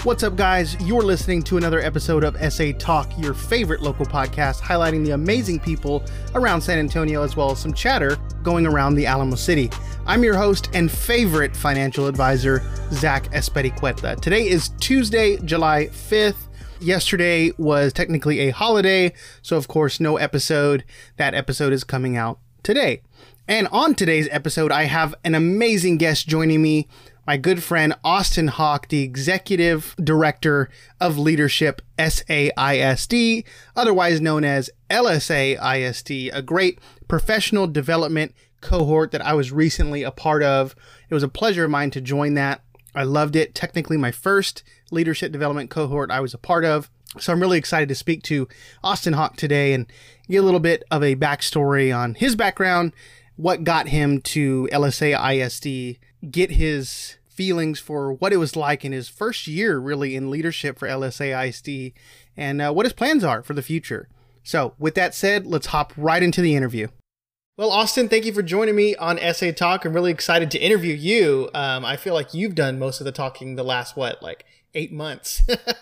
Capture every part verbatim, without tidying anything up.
What's up, guys? You're listening to another episode of S A Talk, your favorite local podcast, highlighting the amazing people around San Antonio, as well as some chatter going around the Alamo City. I'm your host and favorite financial advisor, Zach Espericueta. Today is Tuesday, July fifth. Yesterday was technically a holiday, so of course, no episode. That episode is coming out today. And on today's episode, I have an amazing guest joining me, my good friend Austin Hawk, the Executive Director of Leadership S A I S D, otherwise known as L S A I S D, a great professional development cohort that I was recently a part of. It was a pleasure of mine to join that. I loved it. Technically my first leadership development cohort I was a part of. So I'm really excited to speak to Austin Hawk today and get a little bit of a backstory on his background, what got him to L S A I S D, get his feelings for what it was like in his first year really in leadership for L S A I S D, and uh, what his plans are for the future. So with that said, let's hop right into the interview. Well, Austin, thank you for joining me on S A Talk. I'm really excited to interview you. Um, I feel like you've done most of the talking the last, what, like eight months,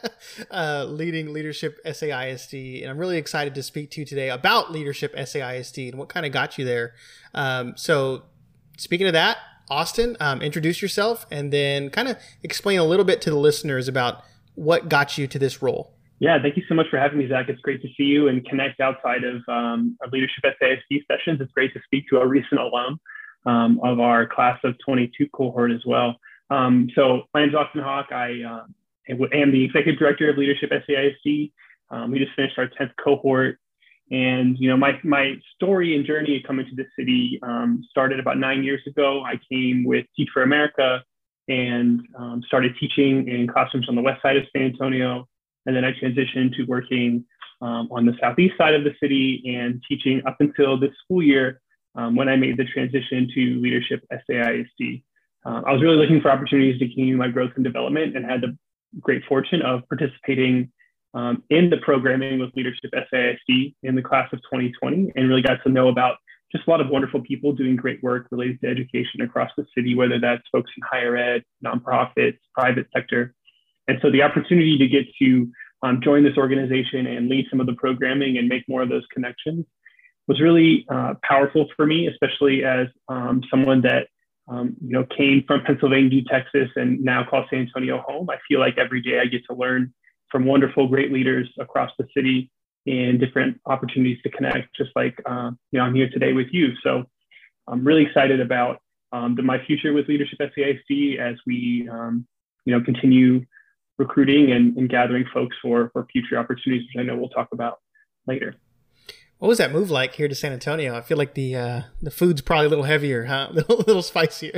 uh, leading Leadership S A I S D. And I'm really excited to speak to you today about Leadership S A I S D and what kind of got you there. Um, so speaking of that, Austin, um, introduce yourself and then kind of explain a little bit to the listeners about what got you to this role. Yeah, thank you so much for having me, Zach. It's great to see you and connect outside of um, our Leadership S A I S D sessions. It's great to speak to a recent alum um, of our class of twenty-two cohort as well. Um, so my name is Austin Hawk. I uh, am the Executive Director of Leadership S A I S D. Um, we just finished our tenth cohort. And, you know, my, my story and journey coming to the city um, started about nine years ago. I came with Teach for America and um, started teaching in classrooms on the west side of San Antonio. And then I transitioned to working um, on the southeast side of the city and teaching up until this school year um, when I made the transition to Leadership S A I S D. Um, I was really looking for opportunities to continue my growth and development and had the great fortune of participating Um, in the programming with Leadership S A I S D in the class of twenty twenty, and really got to know about just a lot of wonderful people doing great work related to education across the city, whether that's folks in higher ed, nonprofits, private sector. And so the opportunity to get to um, join this organization and lead some of the programming and make more of those connections was really uh, powerful for me, especially as um, someone that um, you know came from Pennsylvania, Texas, and now calls San Antonio home. I feel like every day I get to learn from wonderful, great leaders across the city and different opportunities to connect, just like, uh, you know, I'm here today with you. So I'm really excited about um, the, my future with Leadership S A I S D as we, um, you know, continue recruiting and, and gathering folks for, for future opportunities, which I know we'll talk about later. What was that move like here to San Antonio? I feel like the uh, the food's probably a little heavier, huh? A little, little spicier.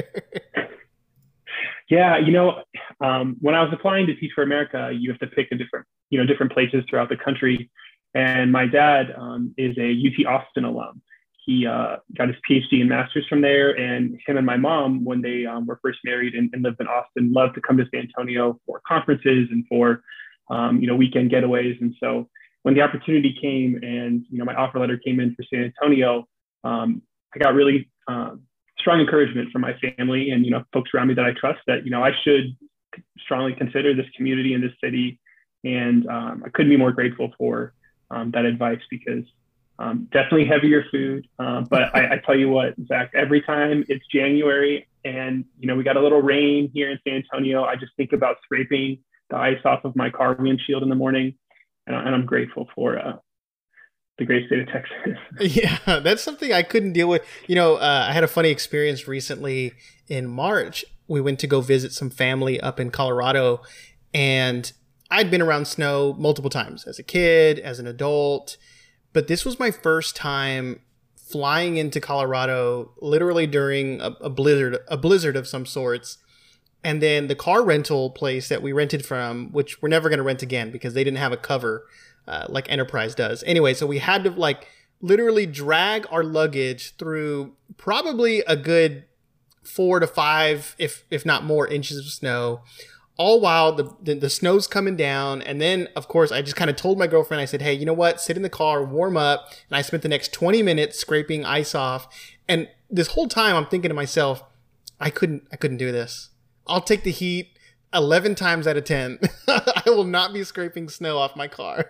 Yeah, you know, um, when I was applying to Teach for America, you have to pick a different, you know, different places throughout the country. And my dad um, is a U T Austin alum. He uh, got his P H D and master's from there. And him and my mom, when they um, were first married and, and lived in Austin, loved to come to San Antonio for conferences and for, um, you know, weekend getaways. And so when the opportunity came and, you know, my offer letter came in for San Antonio, um, I got really um, strong encouragement from my family and, you know, folks around me that I trust that, you know, I should strongly consider this community and this city. And um, I couldn't be more grateful for um, that advice because um, definitely heavier food. Uh, but I, I tell you what, Zach, every time it's January and, you know, we got a little rain here in San Antonio, I just think about scraping the ice off of my car windshield in the morning. And, and I'm grateful for uh, the great state of Texas. Yeah, that's something I couldn't deal with. You know, uh, I had a funny experience recently in March. We went to go visit some family up in Colorado, and I'd been around snow multiple times as a kid, as an adult, but this was my first time flying into Colorado, literally during a, a blizzard, a blizzard of some sorts. And then the car rental place that we rented from, which we're never going to rent again because they didn't have a cover, Uh, like Enterprise does. Anyway, so we had to like literally drag our luggage through probably a good four to five, if if not more, inches of snow, all while the, the, the snow's coming down. And then, of course, I just kind of told my girlfriend, I said, hey, you know what? Sit in the car, warm up. And I spent the next twenty minutes scraping ice off. And this whole time I'm thinking to myself, I couldn't, I couldn't do this. I'll take the heat. eleven times out of ten, I will not be scraping snow off my car.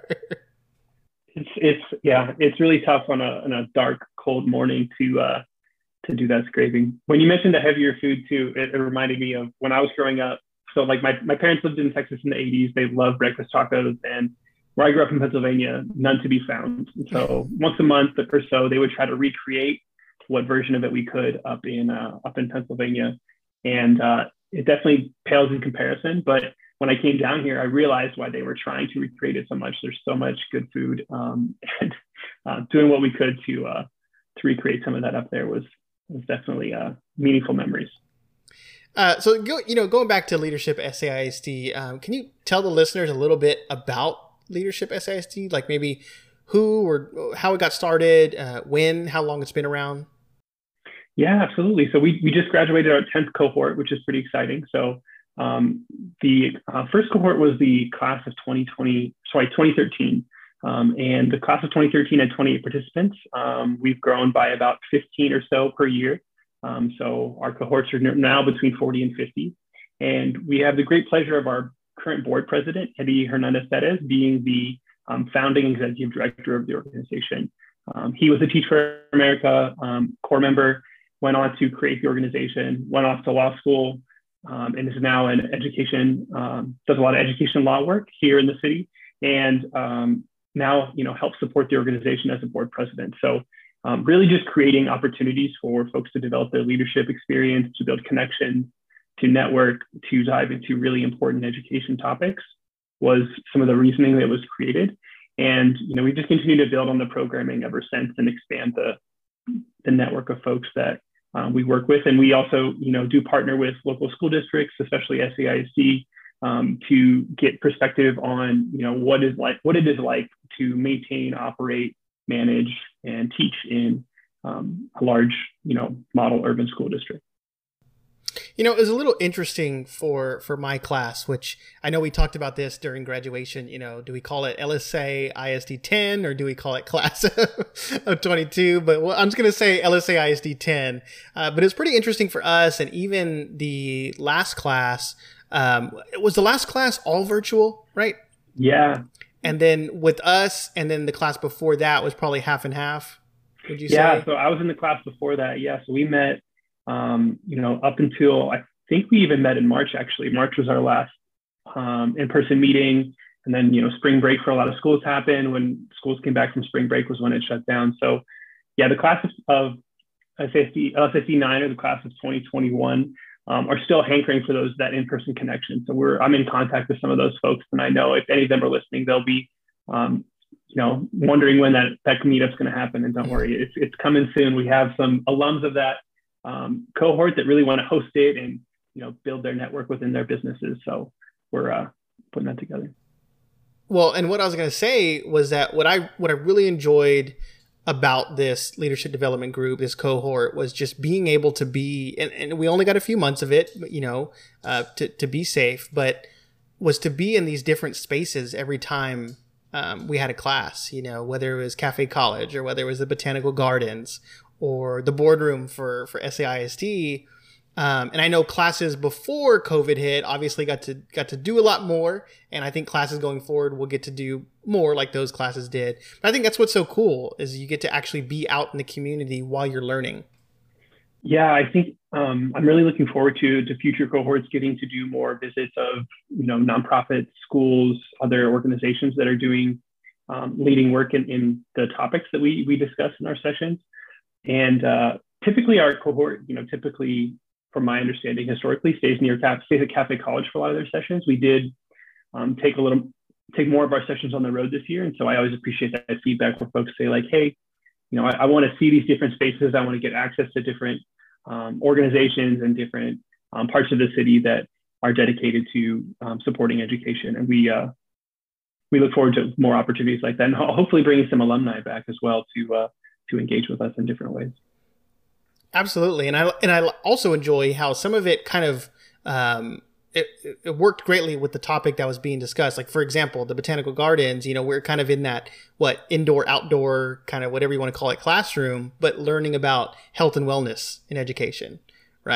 It's, it's, yeah, it's really tough on a, on a dark, cold morning to, uh, to do that scraping. When you mentioned the heavier food too, it, it reminded me of when I was growing up. So like my, my parents lived in Texas in the eighties. They loved breakfast tacos, and where I grew up in Pennsylvania, none to be found. So once a month or so, they would try to recreate what version of it we could up in, uh, up in Pennsylvania. And uh, it definitely pales in comparison, but when I came down here, I realized why they were trying to recreate it so much. There's so much good food, um, and uh, doing what we could to uh, to recreate some of that up there was was definitely uh, meaningful memories. Uh, so, go, you know, going back to Leadership S A I S D, um, can you tell the listeners a little bit about Leadership S A I S D, like maybe who or how it got started, uh, when, how long it's been around? Yeah, absolutely. So we we just graduated our tenth cohort, which is pretty exciting. So. Um, the uh, first cohort was the class of twenty twenty, sorry, twenty thirteen. Um, and the class of twenty thirteen had twenty-eight participants. Um, we've grown by about fifteen or so per year. Um, so our cohorts are now between forty and fifty. And we have the great pleasure of our current board president, Eddie Hernandez Perez, being the um, founding executive director of the organization. Um, he was a Teach for America um, core member, went on to create the organization, went off to law school, Um, and is now in education, um, does a lot of education law work here in the city, and um, now, you know, helps support the organization as a board president. So um, really just creating opportunities for folks to develop their leadership experience, to build connections, to network, to dive into really important education topics was some of the reasoning that was created. And, you know, we just continue to build on the programming ever since and expand the, the network of folks that Uh, we work with. And we also, you know, do partner with local school districts, especially S A I S D, um, to get perspective on, you know, what is like, what it is like to maintain, operate, manage, and teach in um, a large, you know, model urban school district. You know, it was a little interesting for, for my class, which I know we talked about this during graduation. You know, do we call it L S A I S D ten or do we call it class of twenty-two? But well, I'm just going to say L S A I S D ten. Uh, but it's pretty interesting for us. And even the last class, um, was the last class all virtual, right? Yeah. And then with us, and then the class before that was probably half and half, would you say? Yeah, so I was in the class before that. Yeah, so we met Um, you know, up until I think we even met in March, actually. March was our last um, in-person meeting. And then, you know, spring break for a lot of schools happened. When schools came back from spring break was when it shut down. So yeah, the class of L S A S D nine or the class of twenty twenty-one um, are still hankering for those, that in-person connection. So we're, I'm in contact with some of those folks, and I know if any of them are listening, they'll be, um, you know, wondering when that, that meetup's going to happen. And don't worry, it's, it's coming soon. We have some alums of that Um, cohort that really want to host it and, you know, build their network within their businesses. So we're uh, putting that together. Well, and what I was going to say was that what I what I really enjoyed about this leadership development group, this cohort, was just being able to be, and, and we only got a few months of it, you know, uh, to to be safe, but was to be in these different spaces every time um, we had a class. You know, whether it was Cafe College or whether it was the Botanical Gardens or the boardroom for, for S A I S D. Um, and I know classes before COVID hit obviously got to got to do a lot more. And I think classes going forward will get to do more like those classes did. But I think that's what's so cool is you get to actually be out in the community while you're learning. Yeah, I think um, I'm really looking forward to, to future cohorts getting to do more visits of, you know, nonprofit schools, other organizations that are doing um, leading work in, in the topics that we, we discuss in our sessions. And uh, typically our cohort, you know, typically, from my understanding, historically stays near Cap, stays at Cafe College for a lot of their sessions. We did um, take a little, take more of our sessions on the road this year. And so I always appreciate that feedback where folks say like, hey, you know, I, I want to see these different spaces. I want to get access to different um, organizations and different um, parts of the city that are dedicated to um, supporting education. And we, uh, we look forward to more opportunities like that, and hopefully bringing some alumni back as well to, uh, to engage with us in different ways. Absolutely. And I, and I also enjoy how some of it kind of, um, it, it worked greatly with the topic that was being discussed. Like, for example, the Botanical Gardens, you know, we're kind of in that, what, indoor, outdoor, kind of whatever you want to call it, classroom, but learning about health and wellness in education. Right.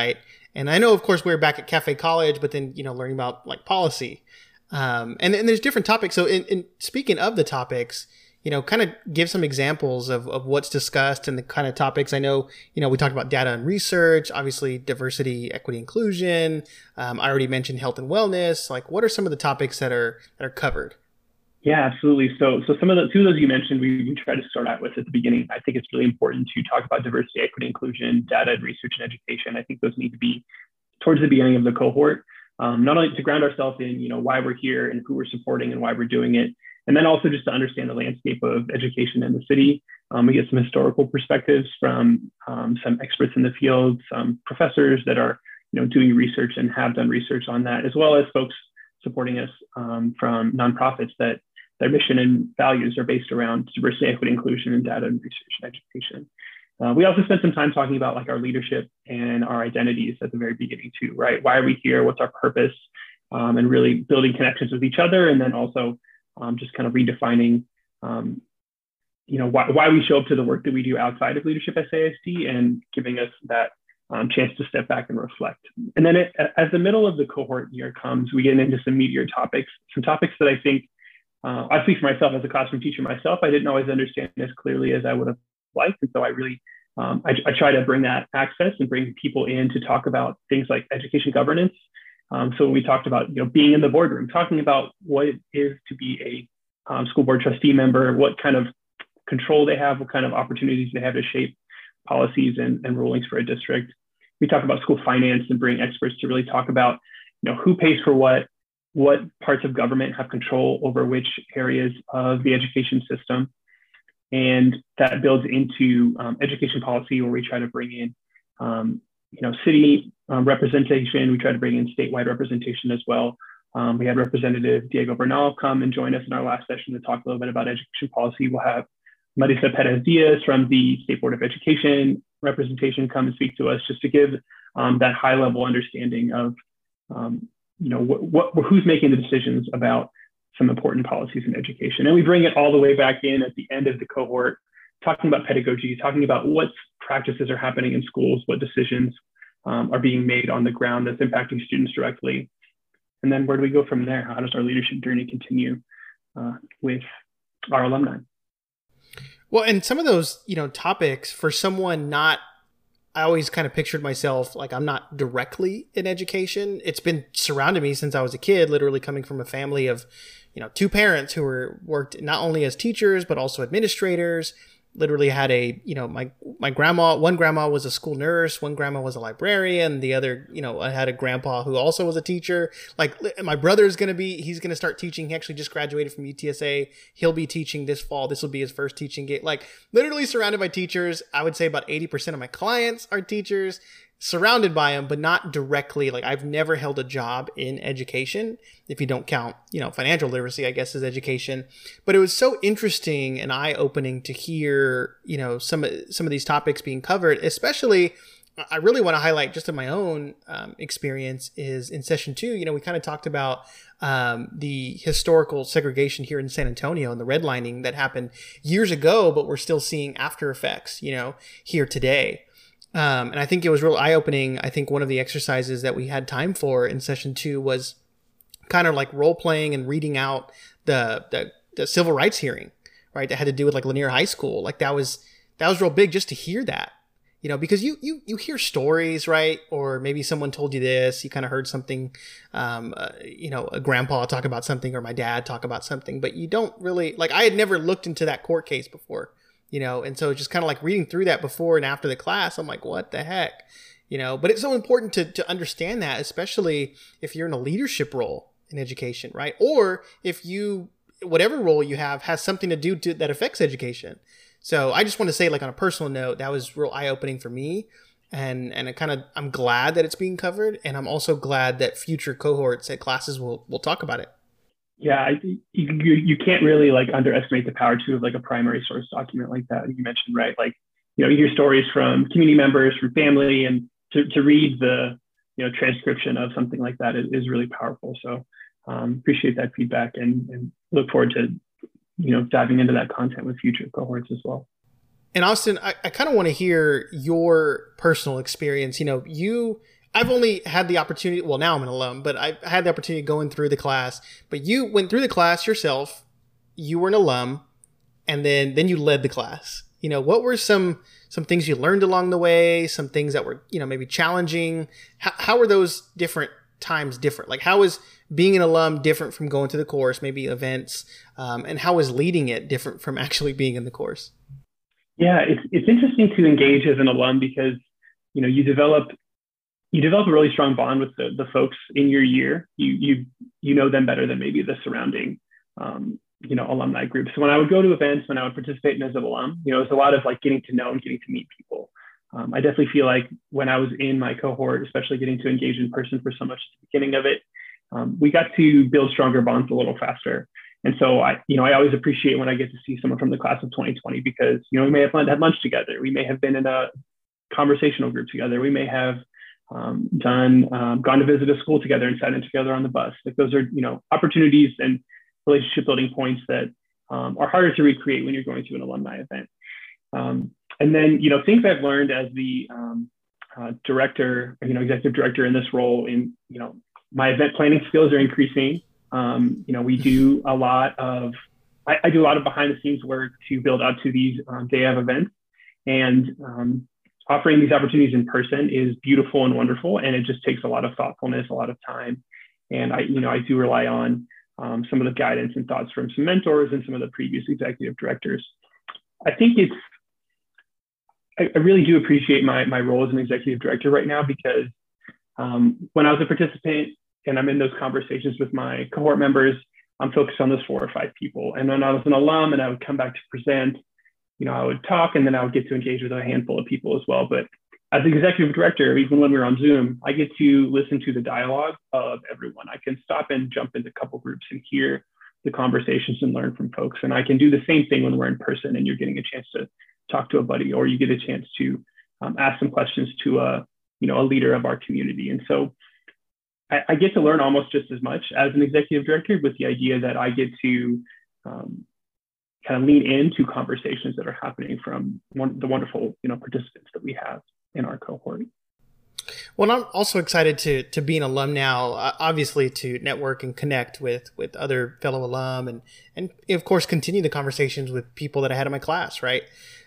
And I know, of course, we we're back at Cafe College, but then, you know, learning about like policy. Um, and, and there's different topics. So in, in speaking of the topics, you know, kind of give some examples of, of what's discussed and the kind of topics. I know, you know, we talked about data and research, obviously diversity, equity, inclusion. Um, I already mentioned health and wellness. Like, what are some of the topics that are that are covered? Yeah, absolutely. So, so some of the two of those you mentioned, we, we try to start out with at the beginning. I think it's really important to talk about diversity, equity, inclusion, data and research and education. I think those need to be towards the beginning of the cohort, um, not only to ground ourselves in, you know, why we're here and who we're supporting and why we're doing it, and then also just to understand the landscape of education in the city. Um, we get some historical perspectives from um, some experts in the field, some professors that are, you know, doing research and have done research on that, as well as folks supporting us um, from nonprofits that their mission and values are based around diversity, equity, inclusion, and data and research and education. Uh, we also spent some time talking about like our leadership and our identities at the very beginning too, right? Why are we here? What's our purpose? Um, and really building connections with each other, and then also um, just kind of redefining, um, you know, why, why we show up to the work that we do outside of Leadership S A I S D, and giving us that um, chance to step back and reflect. And then it, as the middle of the cohort year comes, we get into some meatier topics, some topics that I think, uh, I speak for myself as a classroom teacher myself, I didn't always understand as clearly as I would have liked. And so I really, um, I, I try to bring that access and bring people in to talk about things like education governance. Um, so when we talked about, you know, being in the boardroom, talking about what it is to be a um, school board trustee member, what kind of control they have, what kind of opportunities they have to shape policies and, and rulings for a district. We talk about school finance and bring experts to really talk about, you know, who pays for what, what parts of government have control over which areas of the education system. And that builds into um, education policy, where we try to bring in, um, you know, city um, representation. We try to bring in statewide representation as well. Um, we had Representative Diego Bernal come and join us in our last session to talk a little bit about education policy. We'll have Marisa Perez Diaz from the State Board of Education representation come and speak to us, just to give um, that high level understanding of, um, you know, what, what, who's making the decisions about some important policies in education. And we bring it all the way back in at the end of the cohort, talking about pedagogy, talking about what practices are happening in schools, what decisions um, are being made on the ground that's impacting students directly. And then where do we go from there? How does our leadership journey continue uh, with our alumni? Well, and some of those, you know, topics for someone not, I always kind of pictured myself like I'm not directly in education. It's been surrounding me since I was a kid, literally coming from a family of, you know, two parents who were worked not only as teachers, but also administrators. Literally had a, you know, my, my grandma, one grandma was a school nurse, one grandma was a librarian, the other, you know, I had a grandpa who also was a teacher. Like my brother's going to be, he's going to start teaching. He actually just graduated from U T S A. He'll be teaching this fall. This will be his first teaching gig. Like literally surrounded by teachers. I would say about eighty percent of my clients are teachers, surrounded by them, but not directly. Like I've never held a job in education, if you don't count, you know, financial literacy, I guess, as education. But it was so interesting and eye-opening to hear, you know, some, some of these topics being covered, especially I really want to highlight just in my own um, experience is in session two, you know, we kind of talked about um, the historical segregation here in San Antonio and the redlining that happened years ago, but we're still seeing after effects, you know, here today. Um, and I think it was real eye-opening. I think one of the exercises that we had time for in session two was kind of like role-playing and reading out the, the the civil rights hearing, right? That had to do with like Lanier High School. Like that was that was real big just to hear that, you know, because you you you hear stories, right? Or maybe someone told you this, you kind of heard something, um, uh, you know, a grandpa talk about something or my dad talk about something, but you don't really, like I had never looked into that court case before. You know, and so just kind of like reading through that before and after the class, I'm like, what the heck? You know, but it's so important to, to understand that, especially if you're in a leadership role in education, right? Or if you, whatever role you have, has something to do to, that affects education. So I just want to say, like on a personal note, that was real eye-opening for me. And and it kind of, I'm glad that it's being covered. And I'm also glad that future cohorts at classes will will talk about it. Yeah, I, you, you you can't really like underestimate the power too of like a primary source document like that you mentioned, right? Like, you know, you hear stories from community members, from family, and to, to read the, you know, transcription of something like that is, is really powerful. So um, appreciate that feedback and, and look forward to, you know, diving into that content with future cohorts as well. And Austin, I, I kind of want to hear your personal experience. You know, you I've only had the opportunity, well, now I'm an alum, but I've had the opportunity going through the class. But you went through the class yourself, you were an alum, and then then you led the class. You know, what were some some things you learned along the way, some things that were, you know, maybe challenging? How, how were those different times different? Like, how was being an alum different from going to the course, maybe events, um, and how was leading it different from actually being in the course? Yeah, it's it's interesting to engage as an alum because, you know, you develop you develop a really strong bond with the, the folks in your year. You you you know them better than maybe the surrounding um, you know, alumni groups. So when I would go to events, when I would participate in as an alum, you know, it's a lot of like getting to know and getting to meet people. Um, I definitely feel like when I was in my cohort, especially getting to engage in person for so much at the beginning of it, um, we got to build stronger bonds a little faster. And so I, you know, I always appreciate when I get to see someone from the class of twenty twenty because, you know, we may have had lunch together. We may have been in a conversational group together. We may have um, done, um, gone to visit a school together and sat in together on the bus. Like those are, you know, opportunities and relationship building points that um, are harder to recreate when you're going to an alumni event. Um, and then, you know, things I've learned as the um, uh, director, you know, executive director in this role in, you know, my event planning skills are increasing. Um, you know, we do a lot of, I, I do a lot of behind the scenes work to build up to these um, day of events, and um, offering these opportunities in person is beautiful and wonderful. And it just takes a lot of thoughtfulness, a lot of time. And I, you know, I do rely on um, some of the guidance and thoughts from some mentors and some of the previous executive directors. I think it's, I, I really do appreciate my, my role as an executive director right now because um, when I was a participant, and I'm in those conversations with my cohort members, I'm focused on those four or five people. And when I was an alum and I would come back to present, you know, I would talk and then I would get to engage with a handful of people as well. But as the executive director, even when we're on Zoom, I get to listen to the dialogue of everyone. I can stop and jump into a couple groups and hear the conversations and learn from folks. And I can do the same thing when we're in person and you're getting a chance to talk to a buddy, or you get a chance to um, ask some questions to a, you know, a leader of our community. And so I, I get to learn almost just as much as an executive director, with the idea that I get to um, kind of lean into conversations that are happening from one, the wonderful, you know, participants that we have in our cohort. Well, I'm also excited to to be an alum now, uh, obviously to network and connect with with other fellow alum, and and of course continue the conversations with people that I had in my class, right?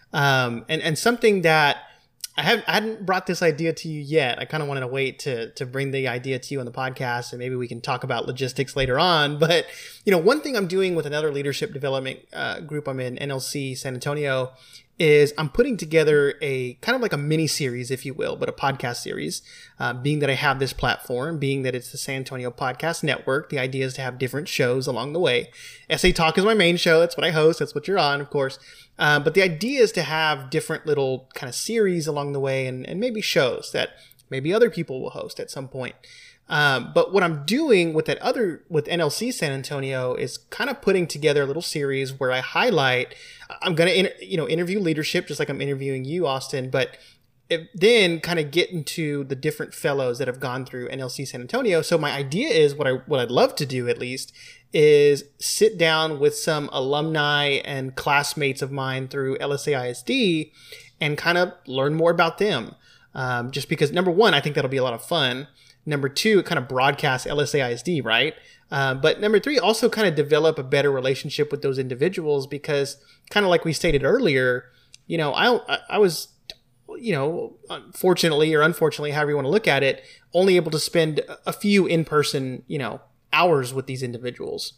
Um, and and something that I haven't, I hadn't brought this idea to you yet. I kind of wanted to wait to to bring the idea to you on the podcast, and maybe we can talk about logistics later on. But, you know, one thing I'm doing with another leadership development uh, group I'm in, N L C San Antonio, is I'm putting together a kind of like a mini series, if you will, but a podcast series, uh, being that I have this platform, being that it's the San Antonio Podcast Network. The idea is to have different shows along the way. S A Talk is my main show. That's what I host. That's what you're on, of course. Uh, but the idea is to have different little kind of series along the way, and, and maybe shows that maybe other people will host at some point. Um, but what I'm doing with that other, with N L C San Antonio, is kind of putting together a little series where I highlight, I'm going to, inter, you know, interview leadership, just like I'm interviewing you, Austin, but it, then kind of get into the different fellows that have gone through N L C San Antonio. So my idea is, what I, what I'd love to do at least, is sit down with some alumni and classmates of mine through L S A I S D and kind of learn more about them. Um, just because, number one, I think that'll be a lot of fun. Number two, it kind of broadcasts L S A I S D, right? Uh, but number three, also kind of develop a better relationship with those individuals, because kind of like we stated earlier, you know, I I was, you know, fortunately or unfortunately, however you want to look at it, only able to spend a few in-person, you know, hours with these individuals.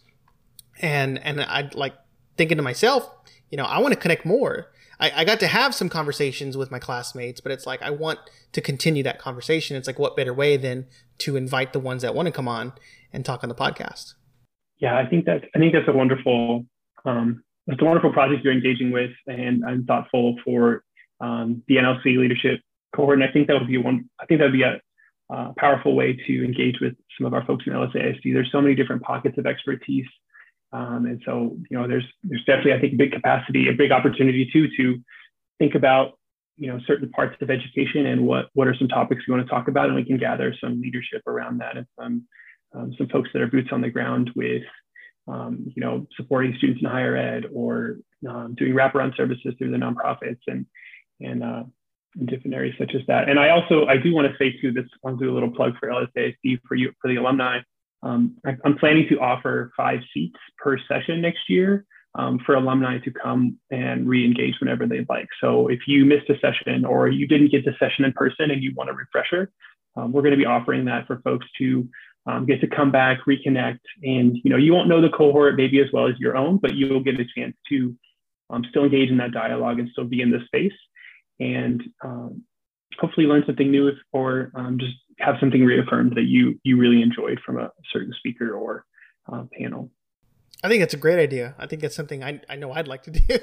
And and I like thinking to myself, you know, I want to connect more. I, I got to have some conversations with my classmates, but it's like, I want to continue that conversation. It's like, what better way than to invite the ones that want to come on and talk on the podcast? Yeah, I think that's, I think that's a wonderful, um, that's a wonderful project you're engaging with, and I'm thoughtful for um, the N L C leadership cohort. And I think that would be one, I think that would be a uh, powerful way to engage with some of our folks in L S A I S D. There's so many different pockets of expertise. Um, and so, you know, there's there's definitely, I think, a big capacity, a big opportunity too, to think about, you know, certain parts of education and what what are some topics we want to talk about, and we can gather some leadership around that, and some um, some folks that are boots on the ground with, um, you know, supporting students in higher ed, or um, doing wraparound services through the nonprofits, and and uh, in different areas such as that. And I also, I do want to say too, this, I'll do a little plug for L S A I S D for you, for the alumni. Um, I, I'm planning to offer five seats per session next year um, for alumni to come and re-engage whenever they'd like. So if you missed a session or you didn't get the session in person and you want a refresher, um, we're going to be offering that for folks to um, get to come back, reconnect, and you know, you won't know the cohort maybe as well as your own, but you will get a chance to um, still engage in that dialogue and still be in the space, and um, hopefully learn something new, if, or um, just have something reaffirmed that you you really enjoyed from a certain speaker or uh, panel. I think it's a great idea. I think it's something I I know I'd like to do.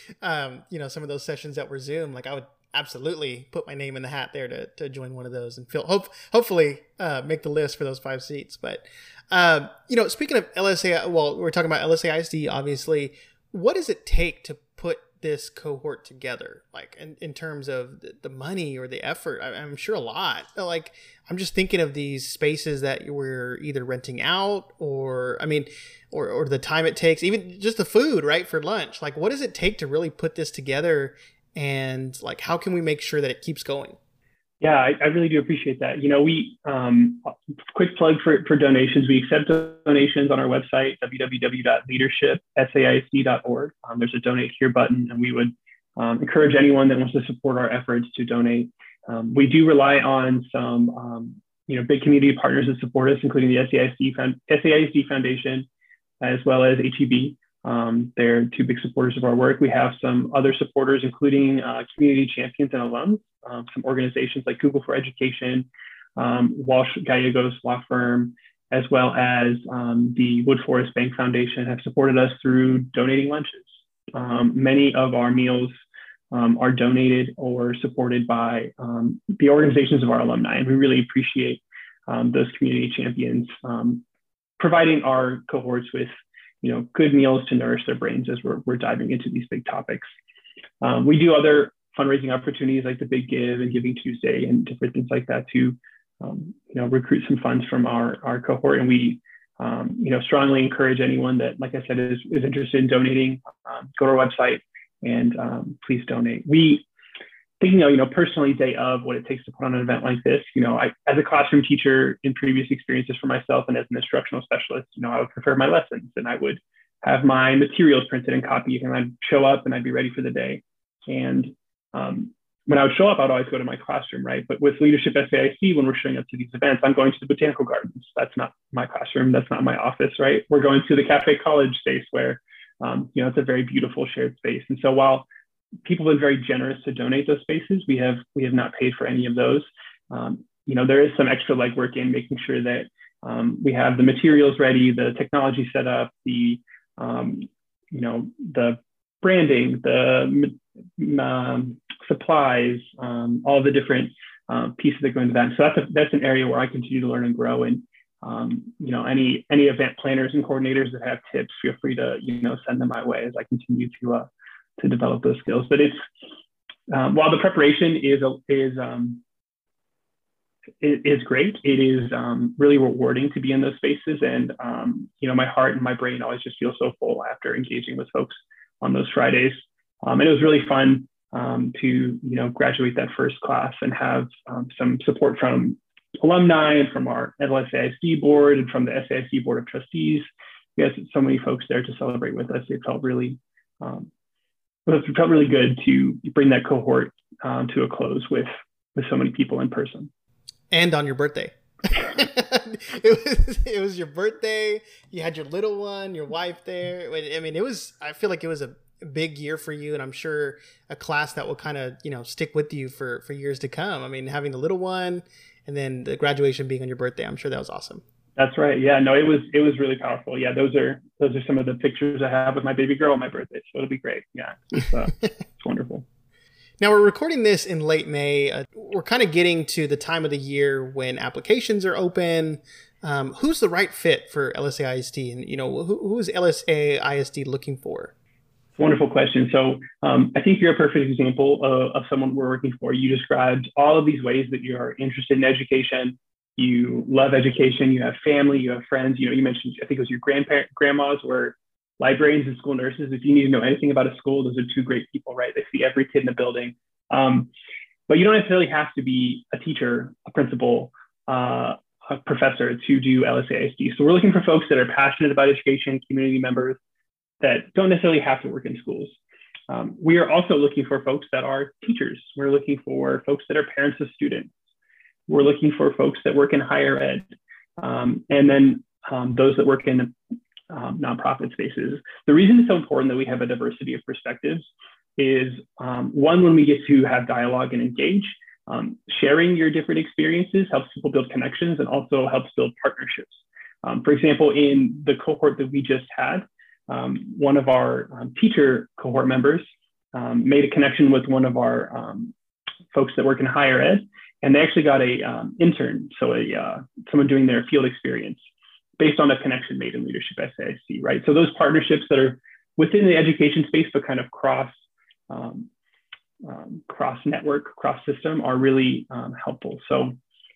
um, you know, some of those sessions that were Zoom, like I would absolutely put my name in the hat there to to join one of those and feel hope hopefully uh, make the list for those five seats. But um, you know, speaking of L S A, well, we're talking about L S A I S D, obviously. What does it take to put this cohort together, like in, in terms of the, the money or the effort? I, I'm sure a lot. Like, I'm just thinking of these spaces that you were either renting out or, I mean, or, or the time it takes, even just the food, right, for lunch. Like, what does it take to really put this together? And like, how can we make sure that it keeps going? Yeah, I, I really do appreciate that. You know, we, um, quick plug for, for donations. We accept donations on our website, w w w dot leadership sai s d dot org. Um, there's a donate here button, and we would um, encourage anyone that wants to support our efforts to donate. Um, we do rely on some, um, you know, big community partners that support us, including the S A I S D, S A I S D Foundation, as well as H E B. Um, they're two big supporters of our work. We have some other supporters, including uh, community champions and alums, um, some organizations like Google for Education, um, Walsh Gallegos Law Firm, as well as um, the Wood Forest Bank Foundation have supported us through donating lunches. Um, many of our meals um, are donated or supported by um, the organizations of our alumni, and we really appreciate um, those community champions um, providing our cohorts with you know, good meals to nourish their brains as we're, we're diving into these big topics. Um, we do other fundraising opportunities like the Big Give and Giving Tuesday and different things like that to, um, you know, recruit some funds from our, our cohort. And we, um, you know, strongly encourage anyone that, like I said, is, is interested in donating, um, go to our website and um, please donate. We, thinking of, you know, personally day of what it takes to put on an event like this, you know, I, as a classroom teacher in previous experiences for myself and as an instructional specialist, you know, I would prepare my lessons and I would have my materials printed and copied and I'd show up and I'd be ready for the day. And um, when I would show up, I'd always go to my classroom, right? But with Leadership S A I S D, when we're showing up to these events, I'm going to the botanical gardens. That's not my classroom. That's not my office, right? We're going to the Cafe College space where, um, you know, it's a very beautiful shared space. And so while people have been very generous to donate those spaces, we have we have not paid for any of those. Um, you know, there is some extra legwork in making sure that um, we have the materials ready, the technology set up, the um, you know the branding, the um, supplies, um, all the different uh, pieces that go into that. So that's a, that's an area where I continue to learn and grow. And um, you know, any any event planners and coordinators that have tips, feel free to you know send them my way as I continue to. Uh, to develop those skills. But it's, um, while the preparation is, is, um, is, is great, it is um, really rewarding to be in those spaces. And, um, you know, my heart and my brain always just feel so full after engaging with folks on those Fridays. Um, and it was really fun um, to, you know, graduate that first class and have um, some support from alumni and from our L S A I S D board and from the S A I S D board of trustees. We had so many folks there to celebrate with us. It felt really, um, it felt really good to bring that cohort um, to a close with with so many people in person. And on your birthday. it was it was your birthday. You had your little one, your wife there. I mean, it was. I feel like it was a big year for you, and I'm sure a class that will kind of you know stick with you for for years to come. I mean, having the little one, and then the graduation being on your birthday. I'm sure that was awesome. That's right. Yeah, no, it was it was really powerful. Yeah, those are those are some of the pictures I have with my baby girl on my birthday. So it'll be great. Yeah, it's, uh, it's wonderful. Now we're recording this in late May. Uh, we're kind of getting to the time of the year when applications are open. Um, who's the right fit for L S A I S D, and you know who, who is L S A I S D looking for? Wonderful question. So um, I think you're a perfect example of, of someone we're working for. You described all of these ways that you are interested in education. You love education, you have family, you have friends. You know, you mentioned, I think it was your grandparents, grandmas were librarians and school nurses. If you need to know anything about a school, those are two great people, right? They see every kid in the building. Um, but you don't necessarily have to be a teacher, a principal, uh, a professor to do L S A I S D. So we're looking for folks that are passionate about education, community members that don't necessarily have to work in schools. Um, we are also looking for folks that are teachers. We're looking for folks that are parents of students. We're looking for folks that work in higher ed. Um, and then um, those that work in um, nonprofit spaces. The reason it's so important that we have a diversity of perspectives is um, one, when we get to have dialogue and engage, um, sharing your different experiences helps people build connections and also helps build partnerships. Um, for example, in the cohort that we just had, um, one of our um, teacher cohort members um, made a connection with one of our um, folks that work in higher ed, and they actually got a um, intern, so a uh, someone doing their field experience based on a connection made in Leadership S A I S D, right? So those partnerships that are within the education space, but kind of cross um, um, cross network, cross system, are really um, helpful. So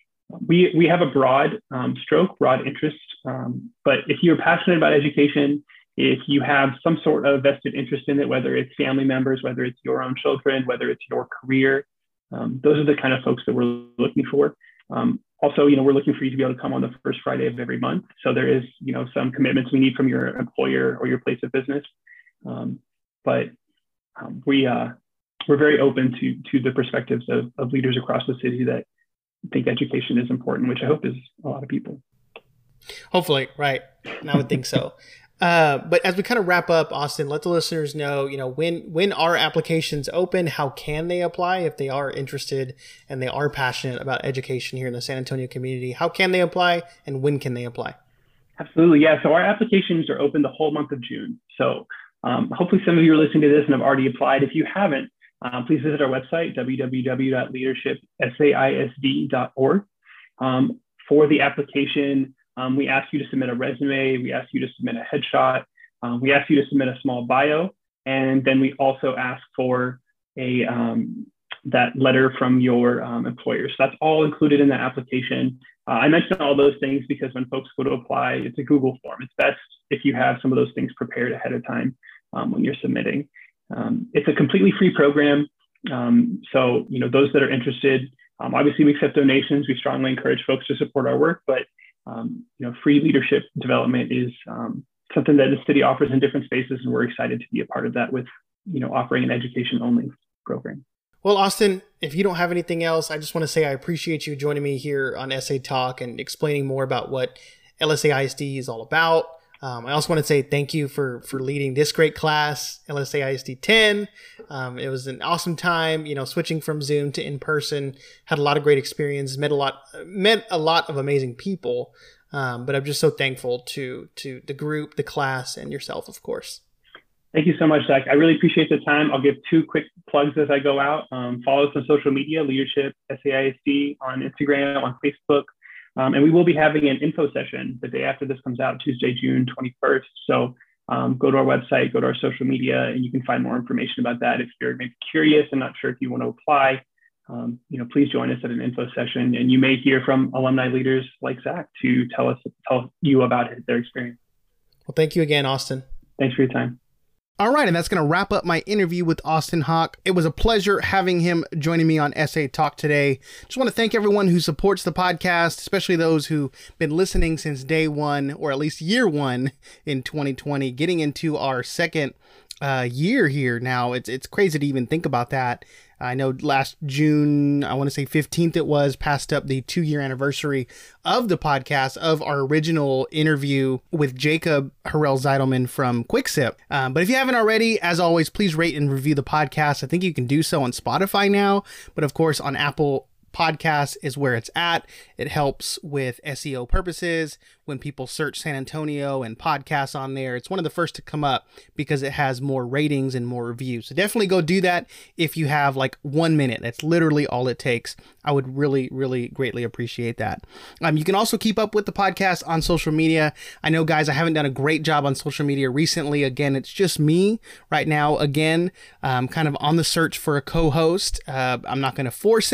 we we have a broad um, stroke, broad interest, um, but if you're passionate about education, if you have some sort of vested interest in it, whether it's family members, whether it's your own children, whether it's your career, um, those are the kind of folks that we're looking for. Um, also, you know, we're looking for you to be able to come on the first Friday of every month. So there is, you know, some commitments we need from your employer or your place of business. Um, but um, we, uh, we're very open to, to the perspectives of, of leaders across the city that think education is important, which I hope is a lot of people. Hopefully, right. And I would think so. Uh, but as we kind of wrap up, Austin, let the listeners know, you know, when, when are applications open? How can they apply if they are interested and they are passionate about education here in the San Antonio community? How can they apply and when can they apply? Absolutely. Yeah. So our applications are open the whole month of June. So um, hopefully some of you are listening to this and have already applied. If you haven't, uh, please visit our website, w w w dot leadership sais d dot org. Um, for the application, Um, we ask you to submit a resume, we ask you to submit a headshot, um, we ask you to submit a small bio, and then we also ask for a um, that letter from your um, employer. So that's all included in the application. Uh, I mentioned all those things because when folks go to apply, it's a Google form. It's best if you have some of those things prepared ahead of time um, when you're submitting. Um, it's a completely free program. Um, so, you know, those that are interested, um, obviously we accept donations. We strongly encourage folks to support our work, but Um, you know, free leadership development is um, something that the city offers in different spaces, and we're excited to be a part of that with, you know, offering an education-only program. Well, Austin, if you don't have anything else, I just want to say I appreciate you joining me here on S A Talk and explaining more about what L S A I S D is all about. Um, I also want to say thank you for for leading this great class, L S A I S D ten. Um, it was an awesome time, you know, switching from Zoom to in person. Had a lot of great experience, met a lot, met a lot of amazing people. Um, but I'm just so thankful to to the group, the class, and yourself, of course. Thank you so much, Zach. I really appreciate the time. I'll give two quick plugs as I go out. Um, follow us on social media, Leadership S A I S D on Instagram, on Facebook. Um, and we will be having an info session the day after this comes out, Tuesday, June twenty-first. So um, go to our website, go to our social media, and you can find more information about that. If you're maybe curious and not sure if you want to apply, um, you know, please join us at an info session. And you may hear from alumni leaders like Zach to tell us, tell you about their experience. Well, thank you again, Austin. Thanks for your time. All right, and that's going to wrap up my interview with Austin Hawk. It was a pleasure having him joining me on S A Talk today. Just want to thank everyone who supports the podcast, especially those who've been listening since day one, or at least year one in twenty twenty, getting into our second uh, year here now. It's it's crazy to even think about that. I know last June, I want to say fifteenth it was, passed up the two-year anniversary of the podcast, of our original interview with Jacob Harrell Zeidelman from QuickSip. Um, but if you haven't already, as always, please rate and review the podcast. I think you can do so on Spotify now, but of course on Apple Podcasts is where it's at. It helps with S E O purposes. When people search San Antonio and podcasts on there, it's one of the first to come up because it has more ratings and more reviews. So definitely go do that if you have like one minute. That's literally all it takes. I would really, really greatly appreciate that. Um, you can also keep up with the podcast on social media. I know, guys, I haven't done a great job on social media recently. Again, it's just me right now. Again, um, kind of on the search for a co-host. Uh, I'm not going to force it.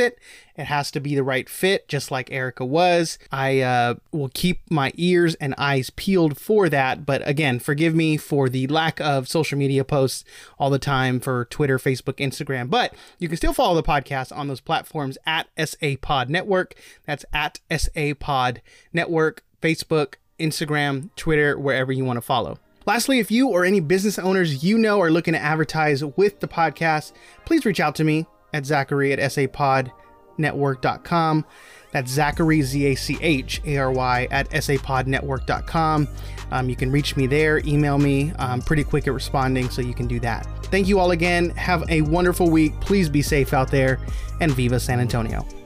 It has to be the right fit, just like Erica was. I uh, will keep my ears and eyes peeled for that. But again, forgive me for the lack of social media posts all the time for Twitter, Facebook, Instagram. But you can still follow the podcast on those platforms at S A Pod Network. That's at S A Pod Network, Facebook, Instagram, Twitter, wherever you want to follow. Lastly, if you or any business owners you know are looking to advertise with the podcast, please reach out to me at Zachary at S A Pod Network dot com. That's Zachary, Z A C H A R Y, at S A Pod Network dot com. Um, you can reach me there, email me. I'm pretty quick at responding, so you can do that. Thank you all again. Have a wonderful week. Please be safe out there, and Viva San Antonio.